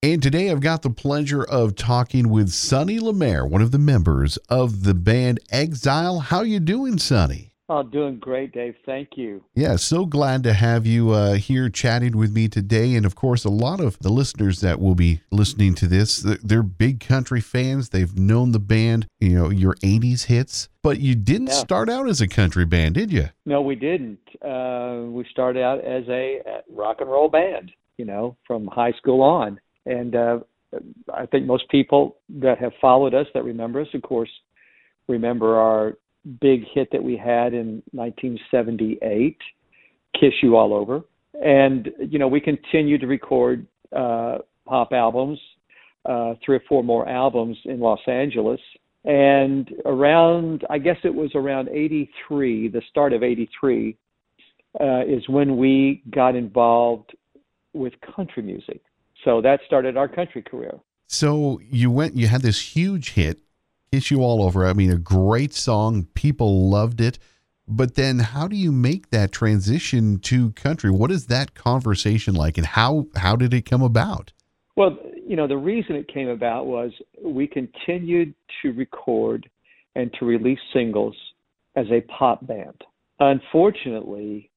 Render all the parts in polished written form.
And today I've got the pleasure of talking with Sonny Lemaire, one of the members of the band Exile. How you doing, Sonny? Oh, doing great, Dave. Thank you. Yeah, so glad to have you here chatting with me today. And of course, a lot of the listeners that will be listening to this, they're big country fans. They've known the band, your 80s hits. But you didn't start out as a country band, did you? No, we didn't. We started out as a rock and roll band, from high school on. And I think most people that have followed us, that remember us, of course, remember our big hit that we had in 1978, Kiss You All Over. And, we continued to record pop albums, 3 or 4 more albums in Los Angeles. And I guess it was around 83, the start of 83, is when we got involved with country music. So that started our country career. So you had this huge hit, Kiss You All Over. I mean, a great song. People loved it. But then how do you make that transition to country? What is that conversation like, and how did it come about? Well, the reason it came about was we continued to record and to release singles as a pop band. Unfortunately,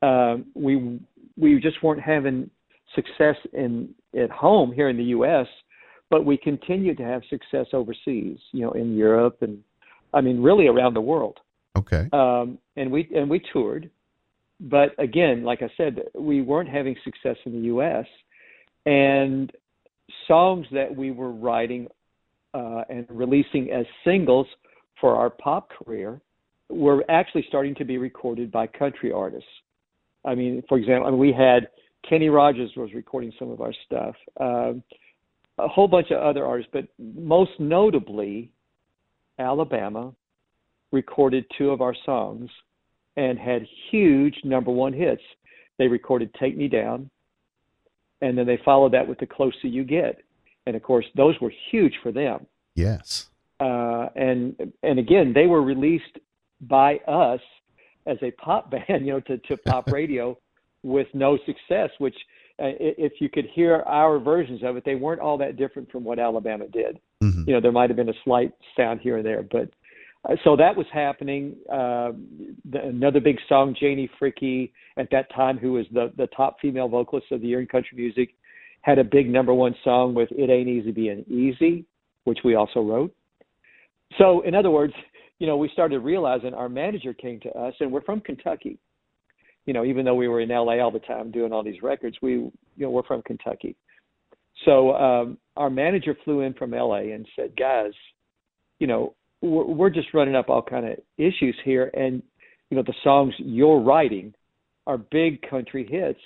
we just weren't having success at home here in the U.S., but we continued to have success overseas, in Europe and, really around the world. Okay. And we toured, but again, like I said, we weren't having success in the U.S., and songs that we were writing and releasing as singles for our pop career were actually starting to be recorded by country artists. For example, we had Kenny Rogers was recording some of our stuff, a whole bunch of other artists, but most notably, Alabama recorded 2 of our songs and had huge number 1 hits. They recorded Take Me Down, and then they followed that with The Closer You Get. And of course, those were huge for them. Yes. And again, they were released by us as a pop band, to pop radio with no success, which if you could hear our versions of it, they weren't all that different from what Alabama did. Mm-hmm. There might have been a slight sound here and there, but so that was happening. Another big song, Janie Fricke, at that time, who was the top female vocalist of the year in country music, had a big number 1 song with It Ain't Easy Being Easy, which we also wrote. So in other words, we started realizing our manager came to us, and we're from Kentucky. Even though we were in LA all the time doing all these records, we're from Kentucky. So our manager flew in from LA and said, guys, we're just running up all kind of issues here. And, the songs you're writing are big country hits.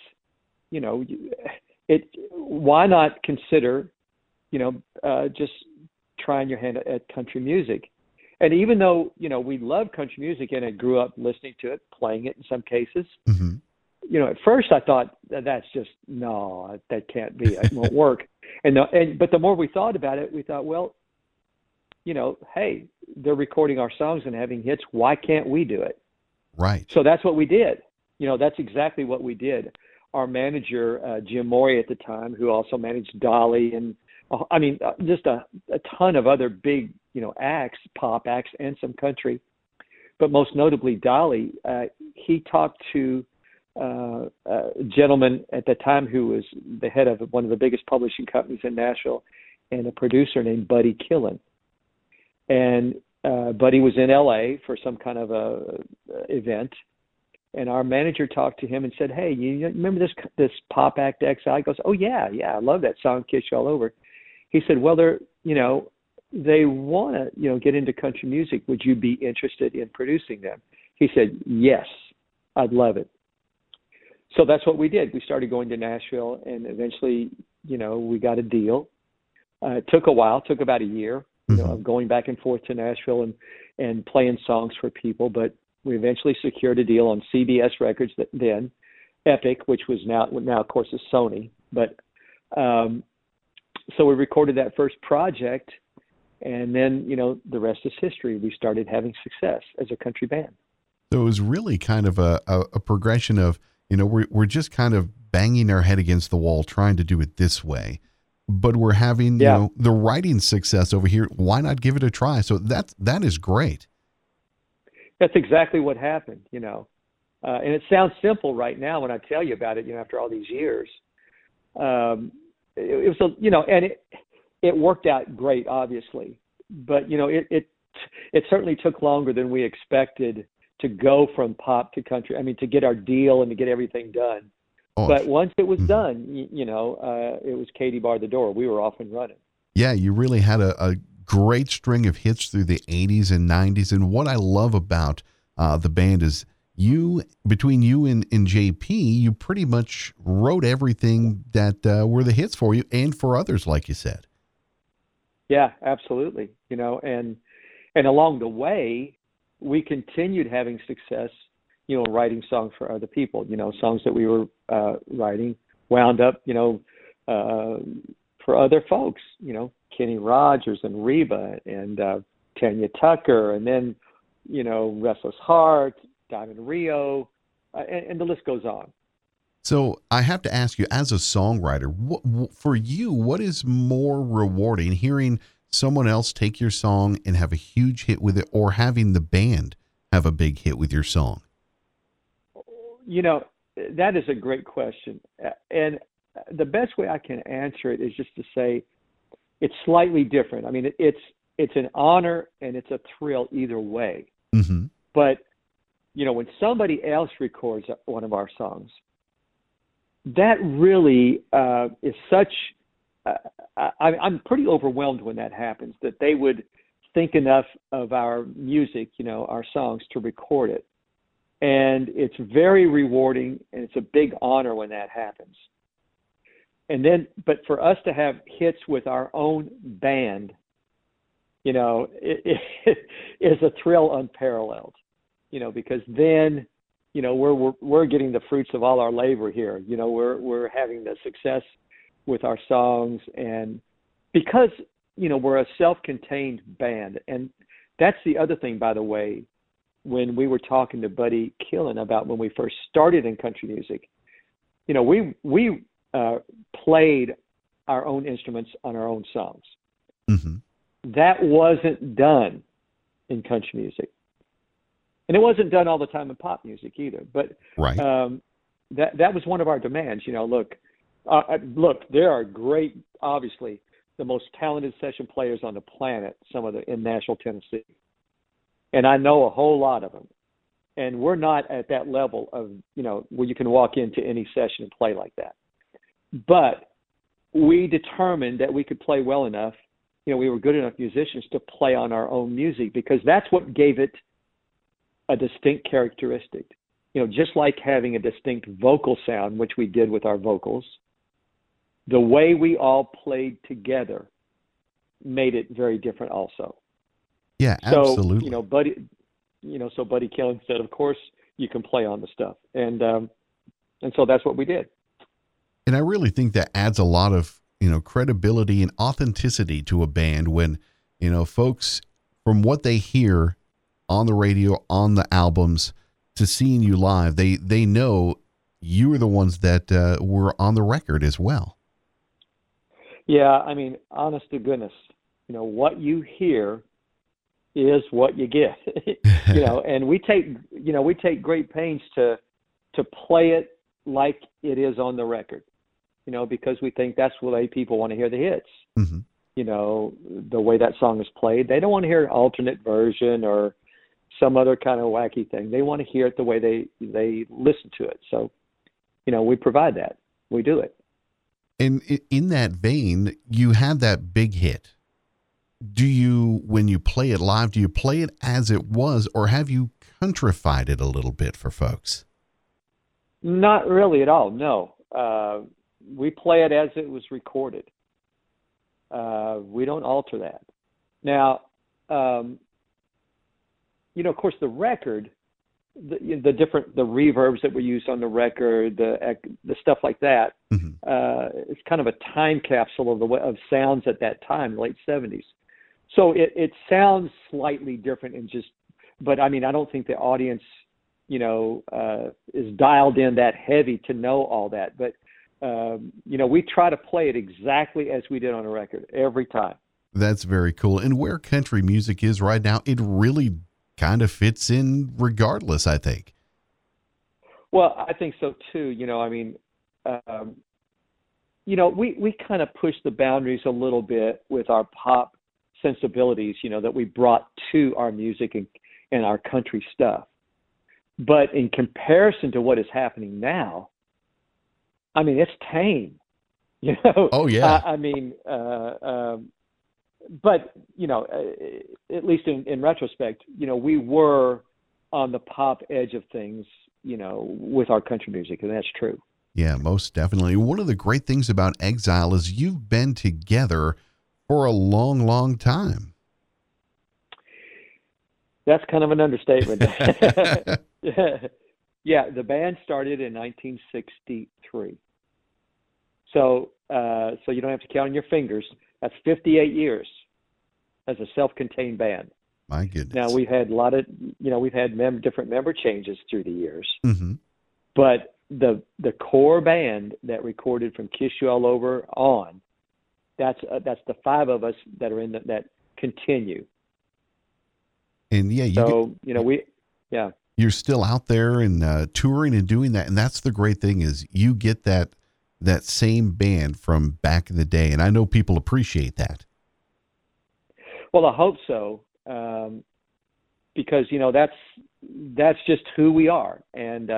Why not consider, just trying your hand at country music? And even though, we love country music and I grew up listening to it, playing it in some cases, mm-hmm. At first I thought that's just, no, that can't be, it won't work. But the more we thought about it, we thought, well, hey, they're recording our songs and having hits. Why can't we do it? Right. So that's what we did. That's exactly what we did. Our manager, Jim Morey at the time, who also managed Dolly and just a ton of other big, acts, pop acts, and some country. But most notably, Dolly, he talked to a gentleman at the time who was the head of one of the biggest publishing companies in Nashville, and a producer named Buddy Killen. And Buddy was in L.A. for some kind of a event, and our manager talked to him and said, hey, you remember this pop act Exile? He goes, oh, yeah, I love that song, Kiss You All Over. He said, well, they want to, get into country music. Would you be interested in producing them? He said, yes, I'd love it. So that's what we did. We started going to Nashville, and eventually, we got a deal. It took a while, took about a year, of going back and forth to Nashville and playing songs for people. But we eventually secured a deal on CBS Records then, Epic, which was now of course is Sony. But so we recorded that first project, and then, the rest is history. We started having success as a country band. So it was really kind of a progression of, we're just kind of banging our head against the wall trying to do it this way. but we're having Yeah. the writing success over here. Why not give it a try? So that is great. That's exactly what happened, and it sounds simple right now when I tell you about it, after all these years. It was, and it worked out great, obviously, but it certainly took longer than we expected to go from pop to country. I mean, to get our deal and to get everything done. Oh, But once it was mhm. done, it was Katie barred the door. We were off and running. Yeah, you really had a great string of hits through the 80s and 90s. And what I love about the band is between you and JP, you pretty much wrote everything that were the hits for you and for others, like you said. Yeah, absolutely. And along the way, we continued having success, writing songs for other people. Songs that we were writing wound up, for other folks. Kenny Rogers and Reba and Tanya Tucker, and then Restless Heart, Diamond Rio, and the list goes on. So I have to ask you, as a songwriter, for you, what is more rewarding, hearing someone else take your song and have a huge hit with it, or having the band have a big hit with your song? That is a great question. And the best way I can answer it is just to say it's slightly different. I mean, it's an honor and it's a thrill either way. Mm-hmm. But, when somebody else records one of our songs, that really is such I'm pretty overwhelmed when that happens, that they would think enough of our music, our songs, to record it. And it's very rewarding, and it's a big honor when that happens. And then, but for us to have hits with our own band, it is a thrill unparalleled, because then, we're getting the fruits of all our labor here. We're having the success with our songs, and because, we're a self-contained band. And that's the other thing, by the way, when we were talking to Buddy Killen about when we first started in country music, we played our own instruments on our own songs. Mm-hmm. That wasn't done in country music. And it wasn't done all the time in pop music either. But Right. That was one of our demands. Look, there are great, obviously, the most talented session players on the planet, some of them in Nashville, Tennessee. And I know a whole lot of them. And we're not at that level of, where you can walk into any session and play like that. But we determined that we could play well enough, we were good enough musicians to play on our own music, because that's what gave it a distinct characteristic. Just like having a distinct vocal sound, which we did with our vocals, the way we all played together made it very different also. Yeah, absolutely. So, Buddy Killen said, of course you can play on the stuff. And so that's what we did. And I really think that adds a lot of, credibility and authenticity to a band when, folks, from what they hear on the radio, on the albums, to seeing you live, they know you were the ones that were on the record as well. Yeah, I mean, honest to goodness, what you hear is what you get. And we take great pains to play it like it is on the record, because we think that's the way people want to hear the hits. Mm-hmm. The way that song is played. They don't want to hear an alternate version or some other kind of wacky thing. They want to hear it the way they listen to it. So, we provide that. We do it. And in that vein, you had that big hit. Do you, when you play it live, do you play it as it was, or have you countrified it a little bit for folks? Not really at all, no. We play it as it was recorded. We don't alter that. Now, of course, the record, the reverbs that we use on the record, the stuff like that, Mm-hmm. it's kind of a time capsule of sounds at that time, late 70s. So it sounds slightly different but I mean, I don't think the audience, is dialed in that heavy to know all that. But we try to play it exactly as we did on a record every time. That's very cool. And where country music is right now, it really kind of fits in regardless, I think. Well, I think so too. We kind of pushed the boundaries a little bit with our pop sensibilities, that we brought to our music and our country stuff. But in comparison to what is happening now, it's tame, Oh, yeah. But, at least in retrospect, we were on the pop edge of things, with our country music, and that's true. Yeah, most definitely. One of the great things about Exile is you've been together for a long, long time. That's kind of an understatement. Yeah, the band started in 1963. So you don't have to count on your fingers. That's 58 years as a self-contained band. My goodness. Now we've had different member changes through the years, mm-hmm. but the core band that recorded from Kiss You All Over on, that's the five of us that are in that continue. And yeah, you're still out there and touring and doing that, and that's the great thing is you get that same band from back in the day, and I know people appreciate that. Well, I hope so, because that's just who we are, and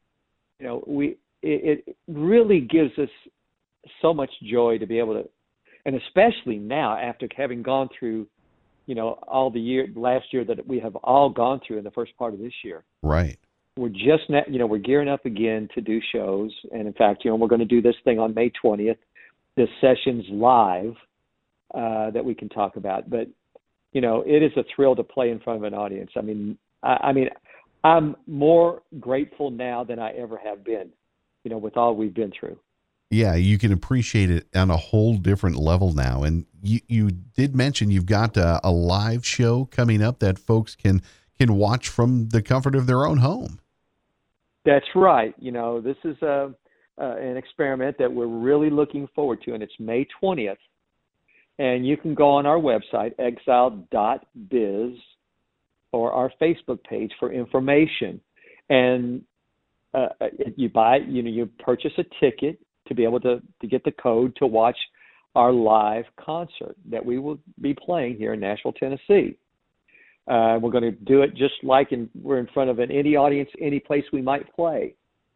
it really gives us so much joy to be able to, and especially now after having gone through, all the last year that we have all gone through in the first part of this year. Right. We're just we're gearing up again to do shows, and in fact, we're going to do this thing on May 20th, this Sessions Live that we can talk about. But it is a thrill to play in front of an audience. I'm more grateful now than I ever have been, with all we've been through. Yeah, you can appreciate it on a whole different level now. And you did mention you've got a live show coming up that folks can watch from the comfort of their own home. That's right. This is an experiment that we're really looking forward to, and it's May 20th. And you can go on our website, exile.biz, or our Facebook page for information. And you purchase a ticket to be able to get the code to watch our live concert that we will be playing here in Nashville, Tennessee. We're going to do it just like we're in front of any audience, any place we might play.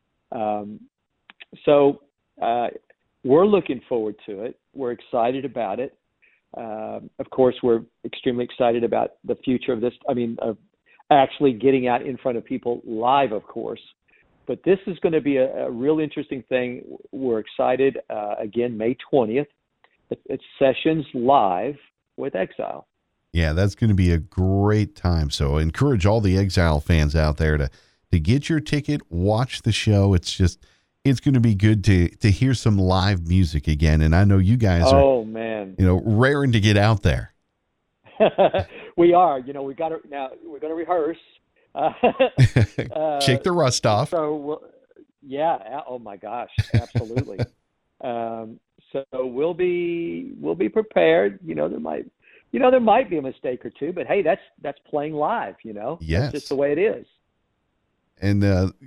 So we're looking forward to it. We're excited about it. Of course, we're extremely excited about the future of this. Of actually getting out in front of people live, of course. But this is going to be a real interesting thing. We're excited. Again, May 20th. It's Sessions Live with Exile. Yeah, that's going to be a great time. So I encourage all the Exile fans out there to get your ticket, watch the show. It's going to be good to hear some live music again. And I know you guys are, raring to get out there. We are. We're going to rehearse. Shake the rust off. So, yeah. Oh my gosh, absolutely. So we'll be prepared. There might be a mistake or two, but hey, that's playing live. Yes. That's just the way it is. And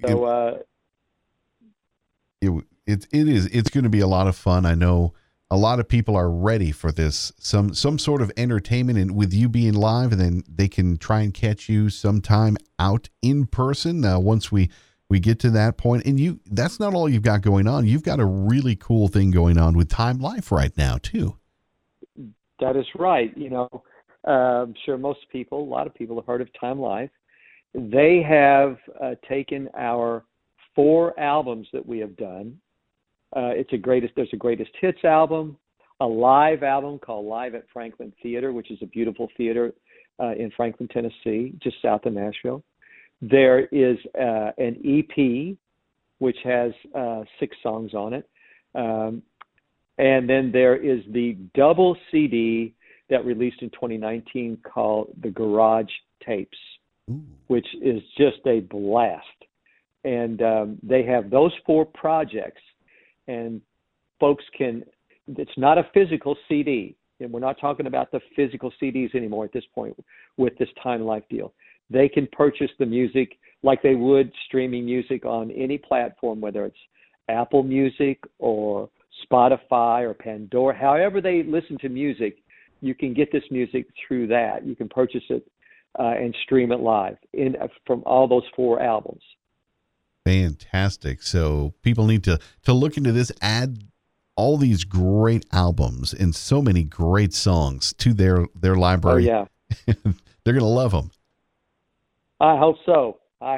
it's going to be a lot of fun. I know a lot of people are ready for this, some sort of entertainment, and with you being live, and then they can try and catch you sometime out in person once we get to that point. And that's not all you've got going on. You've got a really cool thing going on with Time Life right now too. That is right. I'm sure a lot of people have heard of Time Life. They have taken our 4 albums that we have done. There's a greatest hits album, a live album called Live at Franklin Theater, which is a beautiful theater in Franklin, Tennessee, just south of Nashville. There is an EP, which has 6 songs on it. And then there is the double CD that released in 2019 called The Garage Tapes, which is just a blast. And they have those 4 projects. And folks can, it's not a physical CD. And we're not talking about the physical CDs anymore at this point with this Time Life deal. They can purchase the music like they would streaming music on any platform, whether it's Apple Music or Spotify or Pandora. However they listen to music, you can get this music through that. You can purchase it and stream it live from all those 4 albums. Fantastic. So people need to look into this, add all these great albums and so many great songs to their library. Oh, yeah. They're going to love them. I hope so.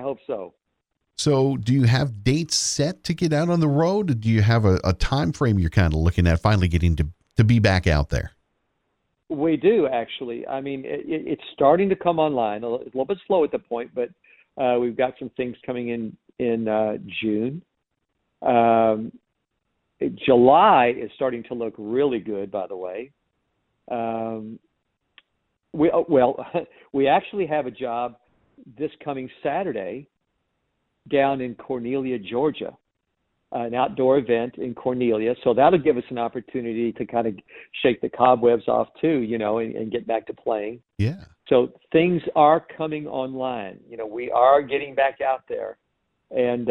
So do you have dates set to get out on the road? Do you have a time frame you're kind of looking at finally getting to be back out there? We do, actually. I mean, it's starting to come online, a little bit slow at the point, but we've got some things coming in June. July is starting to look really good, by the way. We actually have a job this coming Saturday down in Cornelia, Georgia, an outdoor event in Cornelia. So that'll give us an opportunity to kind of shake the cobwebs off too, and get back to playing. Yeah. So things are coming online. We are getting back out there, and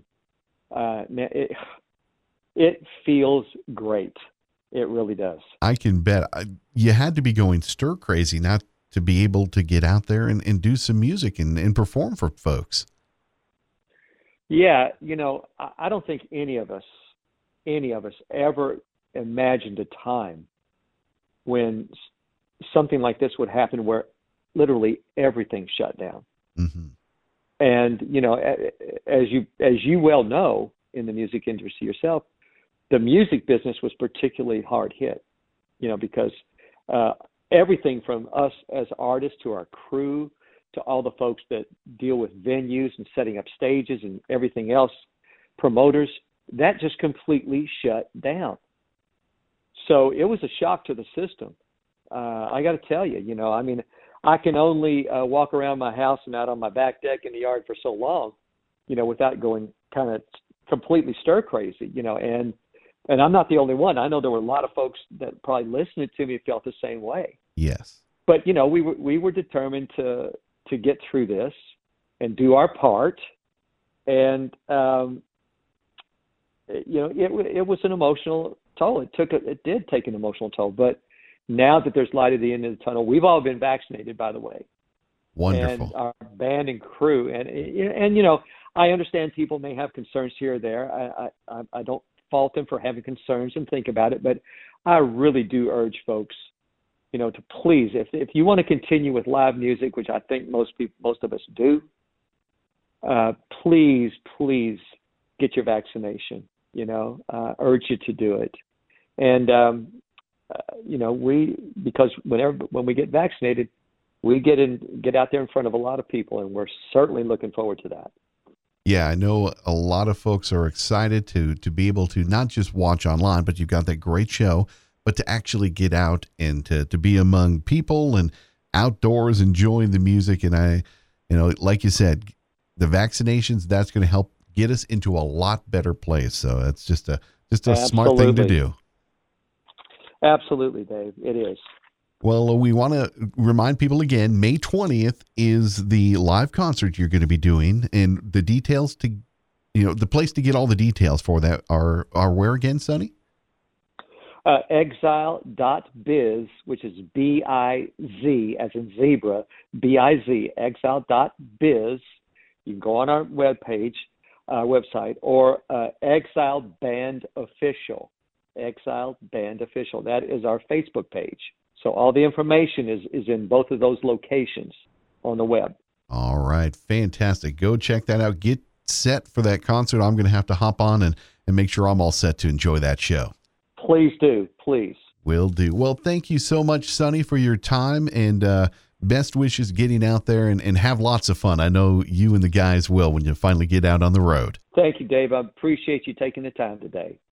it feels great. It really does. I can bet. You had to be going stir crazy not to be able to get out there and do some music and perform for folks. Yeah, I don't think any of us ever imagined a time when something like this would happen where literally everything shut down. Mm-hmm. And, as you well know in the music industry yourself, the music business was particularly hard hit, because everything from us as artists to our crew to all the folks that deal with venues and setting up stages and everything else, promoters, that just completely shut down. So it was a shock to the system. I got to tell you, I can only walk around my house and out on my back deck in the yard for so long, without going kind of completely stir crazy, and I'm not the only one. I know there were a lot of folks that probably listening to me felt the same way. Yes. But, we were determined to get through this and do our part. And, it was an emotional toll. It did take an emotional toll. But now that there's light at the end of the tunnel, we've all been vaccinated, by the way. Wonderful. And our band and crew. And I understand people may have concerns here or there. I don't fault them for having concerns and think about it. But I really do urge folks, to please, if you want to continue with live music, which I think most of us do, please get your vaccination. Urge you to do it. And because when we get vaccinated, we get out there in front of a lot of people, and we're certainly looking forward to that. Yeah, I know a lot of folks are excited to be able to not just watch online, but you've got that great show, but to actually get out and to be among people and outdoors enjoying the music. And like you said, the vaccinations, that's going to help get us into a lot better place. So that's just a smart thing to do. Absolutely, Dave. It is. Well, we want to remind people again, May 20th is the live concert you're going to be doing, and the details the place to get all the details for that are where again, Sonny? Exile.biz, which is B-I-Z, as in zebra, B-I-Z, exile.biz. You can go on our website, or Exile Band Official. Exile Band Official. That is our Facebook page. So all the information is in both of those locations on the web. All right. Fantastic. Go check that out. Get set for that concert. I'm going to have to hop on and make sure I'm all set to enjoy that show. Please do. Please. Will do. Well, thank you so much, Sonny, for your time, and best wishes getting out there and have lots of fun. I know you and the guys will when you finally get out on the road. Thank you, Dave. I appreciate you taking the time today.